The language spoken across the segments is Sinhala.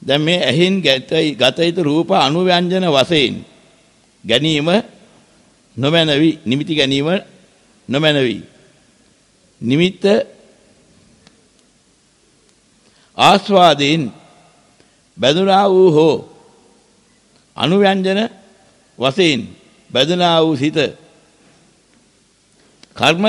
දැන් මේ ඇහින් ගත යුතු රූප අනුව්‍යංජන වශයෙන් ගැනීම නොමැනවි. නිමිති ගැනීම නොමැනවි. නිමිත්ත ආස්වාදයෙන් බැඳුනා වූ හෝ අනුව්‍යංජන වශයෙන් බැඳුනා වූ සිත කර්ම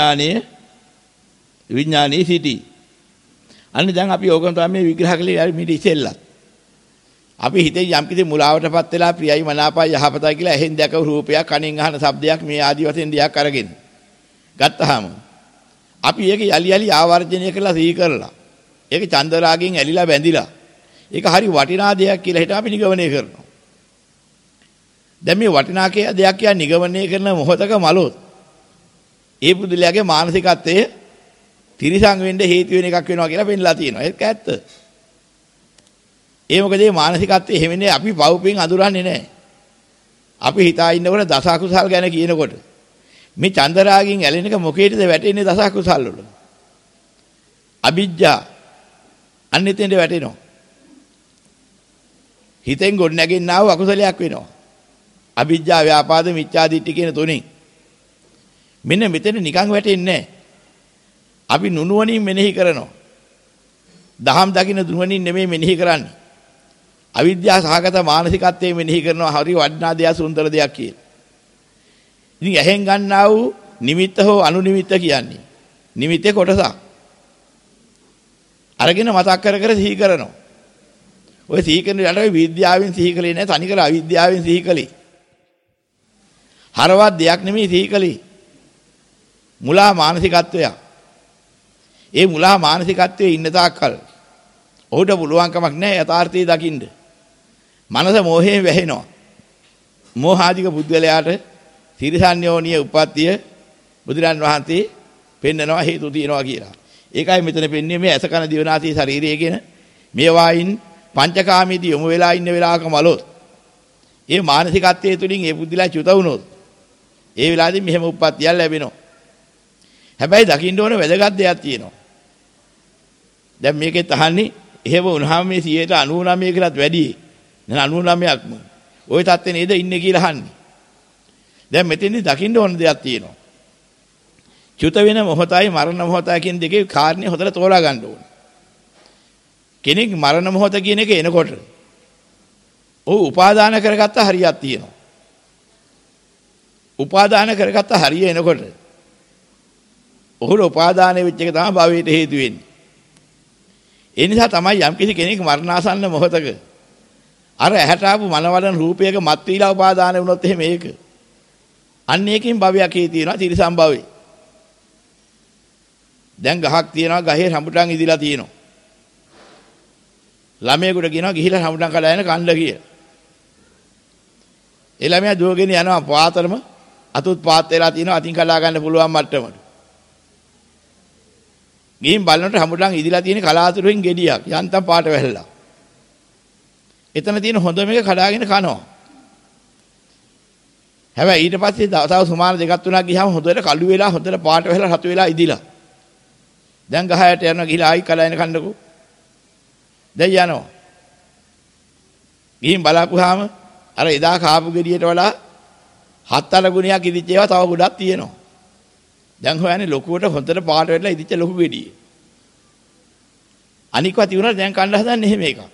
විඥානයේ සිටි. අන්න දැන් අපි ඕකම තමයි මේ විග්‍රහ කළේ ඊට ඉස්සෙල්ලා. අපි හිතේ යම් කිසි මුලාවටපත් වෙලා ප්‍රියයි මනාපයි යහපතයි කියලා එහෙන් දැකව රූපයක් කණෙන් අහන ශබ්දයක් මේ ආදි වශයෙන් දෙයක් අරගෙන ගත්තාම අපි ඒක යලි යලි ආවර්ජනය කරලා සිහි කරලා ඒක චන්දරාගෙන් ඇලිලා බැඳිලා ඒක හරි වටිනා දෙයක් කියලා හිතා අපි නිගමනය කරනවා. දැන් මේ වටිනා දෙයක් කියන නිගමනය කරන මොහොතක මලොත් ඒ පුදුලයාගේ මානසිකත්වයේ තිරිසං වෙන්න හේතු වෙන එකක් වෙනවා කියලා පෙන්නලා තියෙනවා. ඒක ඇත්ත. ඒ මොකද මේ මානසිකත්වයේ හැමෙන්නේ අපි පවුපින් අඳුරන්නේ නැහැ. අපි හිතා ඉන්නකොට දස අකුසල් ගැන කියනකොට මේ චන්දරාගින් ඇලෙන එක මොකේද වැටෙන්නේ දස අකුසල් වල? අවිජ්ජා අන්න එතෙන්ට වැටෙනවා. හිතෙන් ගොඩ නැගෙන්නා වූ අකුසලයක් වෙනවා. අවිජ්ජා ව්‍යාපාද මිච්ඡා දිට්ඨි කියන තුنين. මෙන්න මෙතන නිකන් වැටෙන්නේ නැහැ. අපි නුනුවණින් මෙනෙහි කරනවා. දහම් දකින්න නුවණින් නෙමෙයි මෙනෙහි කරන්නේ. අවිද්‍යාව සහගත මානසිකත්වයෙන් මෙනෙහි කරනවා හරි වටිනා දෙයක් සුන්දර දෙයක් කියලා. ඉතින් ඇහෙන් ගන්නා වූ නිමිත්ත හෝ අනුනිමිත්ත කියන්නේ. නිමිත්තේ කොටසක්. අරගෙන මතක් කර කර සිහි කරනවා. ඔය සිහි කරන යට විද්‍යාවෙන් සිහි කලේ නැහැ තනිකර අවිද්‍යාවෙන් සිහි කලේ. හරවත් දෙයක් නෙමෙයි සිහි කලේ. මුලා මානසිකත්වයක්. ඒ මුලා මානසිකත්වයේ ඉන්න තාක්කල් ඔහුට පුළුවන්කමක් නැහැ යථාර්ථය දකින්න. මනස මෝහයෙන් වැහෙනවා. මෝහාධික බුද්ධලයාට තිරසන්‍යෝනිය උප්පත්තිය බුදුරන් වහන්සේ පෙන්නනවා හේතු තියනවා කියලා. ඒකයි මෙතන පෙන්වන්නේ මේ ඇස කන දිවනාසය ශරීරය කියන මේ වයින් පංචකාමීදී යොමු වෙලා ඉන්න වෙලාවක මලොත් ඒ මානසිකත්වයේ තුලින් ඒ බුද්ධිලා චුත වුණොත් ඒ වෙලාවේදී මෙහෙම උප්පත්තියක් ලැබෙනවා. හැබැයි දකින්න ඕන වැදගත් දෙයක් තියෙනවා. දැන් මේකෙත් අහන්නේ එහෙම වුණාම මේ 99 කියලාත් වැඩි. නෑ 99ක්ම. ওই தත්ත්වේ නේද ඉන්නේ කියලා අහන්නේ. දැන් මෙතෙන්දි දකින්න ඕන දෙයක් තියෙනවා. චුත වෙන මොහොතයි මරණ මොහොතයි කියන දෙකේ කාරණේ හොදට තෝරා ගන්න ඕන. කෙනෙක් මරණ මොහොත කියන එක එනකොට ඔහු උපාදාන කරගත්ත හරියක් තියෙනවා. උපාදාන කරගත්ත හරිය එනකොට ඔහුට උපාදානයේ වෙච්ච එක තමයි භවයට හේතු වෙන්නේ. ඒ නිසා තමයි යම්කිසි කෙනෙක් මරණාසන්න මොහොතක අර ඇහැට ආපු මනවලන රූපයක මත් වීලා උපාදාන වුණොත් එහෙම ඒක. අන්න ඒකෙන් භවයක් හේ තියෙනවා තිරිසන් භවේ. දැන් ගහක් තියෙනවා ගහේ රඹුටන් ඉදිලා තියෙනවා. ළමයෙකුට කියනවා ගිහිලා රඹුටන් කඩාගෙන කන්න කියලා. ඒ ළමයා දුවගෙන යනවා පාතරම අතුත් පාත් වෙලා තියෙනවා අතින් කඩා ගන්න පුළුවන් මට්ටමට. ගිහින් බලනකොට රඹුටන් ඉදිලා තියෙන කලාතුරකින් ගෙඩියක් යන්තම් පාට වැහැලා. එතන තියෙන හොඳ මේක කඩාගෙන කනවා. හැබැයි ඊට පස්සේ තව සුමාන දෙකක් තුනක් ගියාම හොඳට කළු වෙලා හොඳට පාට වැහැලා රතු වෙලා ඉදිලා. දැන් ගහයට යනවා ගිහලා ආයි කඩාගෙන කන්නකෝ. දැන් යනවා. ගිහින් බලාපුවාම අර එදා කාපු ගෙඩියට වඩා 7-8 ගුණයක් ඉදිච්ච ඒවා තව ගොඩක් තියෙනවා. දැන් හොයන්නේ ලොකුවට හොඳට පාට වෙලා ඉදිච්ච ලොකු ගෙඩිය. අනිකවා තියුණා දැන් කන්න හදන්නේ එහෙම එකක්.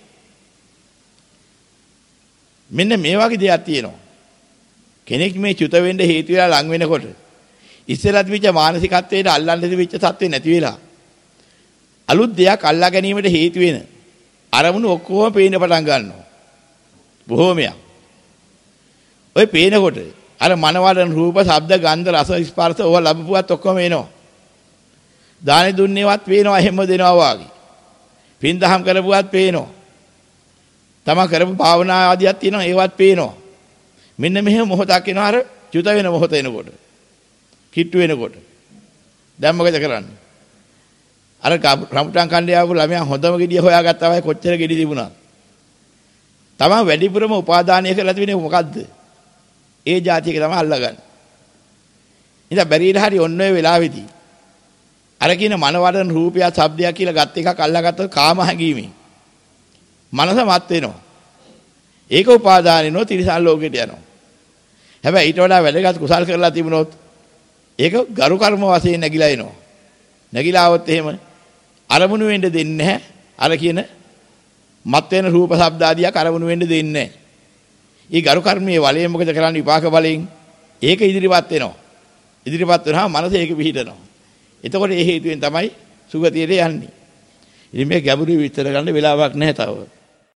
මෙන්න මේ වගේ දෙයක් තියෙනවා. කෙනෙක් මේ චුත වෙන්න හේතු වෙලා ලඟ වෙනකොට ඉස්සෙල්ලා තිබිච්ච මානසිකත්වයට අල්ලන්න තිබිච්ච තත්ත්වේ නැති වෙලා අලුත් දෙයක් අල්ලා ගැනීමට හේතු වෙන අරමුණු ඔක්කොම පේන්න පටන් ගන්නවා. බොහෝමයක්. ඔය පේනකොට අර මනවලන රූප, ශබ්ද, ගන්ධ, රස, ස්පර්ශ ඕවා ලැබුවත් ඔක්කොම එනවා. දානි දුන්නේවත් පේනවා හැම දෙනවා වාගේ. පින්දහම් කරපුවත් පේනවා. තමන් කරපු භාවනා ආදියක් තියෙනවා ඒවත් පේනවා. මෙන්න මෙහෙම මොහොතක් එනවා අර චුත වෙන මොහොත එනකොට. කිට්ටු වෙනකොට. දැන් මොකද කරන්නේ? අර රම්පුටන් කණ්ඩේ ආපු ළමයා හොඳම ගෙඩිය හොයාගත්තා වයි කොච්චර ගෙඩි තිබුණා. තමන් වැඩිපුරම උපාදානය කරලා තිබෙන්නේ මොකද්ද? ඒ જાතියක තමයි අල්ලගන්නේ. ඉතින් බැරිලා හරි ඔන්න ඔය වෙලාවේදී අර කියන මනවඩන රූපය, ශබ්දයක් කියලා ගත් එකක් අල්ලාගත්තොත් කාම හැඟීමෙන් මනස මත් වෙනවා. ඒක උපාදානිනෝ තිරිසන් ලෝකෙට යනවා. හැබැයි ඊට වඩා වැදගත් කුසල් කරලා තිබුණොත් ඒක ගරු කර්ම වශයෙන් නැగిලා එනවා. නැగిලා આવොත් එහෙම අරමුණු වෙන්න දෙන්නේ නැහැ. අර කියන මත් වෙන රූප ශබ්ද ආදියක් අරමුණු වෙන්න දෙන්නේ නැහැ. ඊ ගරු කර්මයේ වලයෙන් මොකද කරන්නේ විපාක බලයෙන්? ඒක ඉදිරිපත් වෙනවා. ඉදිරිපත් වෙනහම මනස ඒක පිහිටනවා. එතකොට ඒ හේතුවෙන් තමයි සුගතියට යන්නේ. ඉතින් මේ ගැඹුරු විස්තර ගන්න වෙලාවක් නැහැ තව.